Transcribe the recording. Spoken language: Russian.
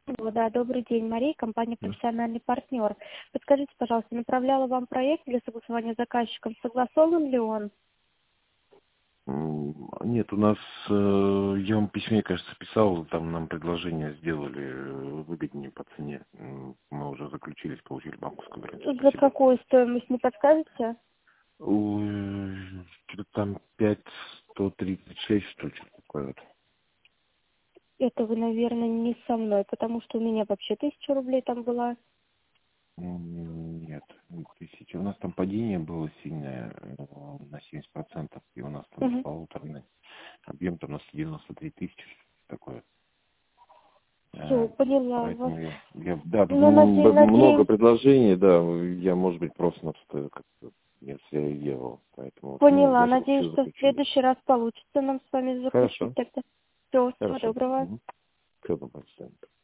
Да, добрый день, Мария, компания Да. «Профессиональный партнер». Подскажите, пожалуйста, направляла вам проект для согласования с заказчиком. Согласован ли он? Нет, у нас, я вам в письме, кажется, писал, там нам предложение сделали выгоднее по цене. Мы уже заключились, получили банковскую гарантию. За Спасибо. какую стоимость, не подскажете? Что-то там 5,136, что ли, такое вот. Это вы, наверное, не со мной, потому что у меня вообще 1000 рублей там была. Нет, не 1000. У нас там падение было сильное на 70%, и у нас там с Угу. полуторной. Объем там у нас 93 тысячи, такое. Все, поняла вас. Поэтому да, тут Ну, много надеюсь, предложений, да, я, может быть, просто-напросто как-то не среагировал. Поэтому вот мы, поняла. значит, Надеюсь, все что в заключили. следующий раз получится нам с вами заключить Хорошо, тогда. Все, всего хорошо. доброго. Все, доброго.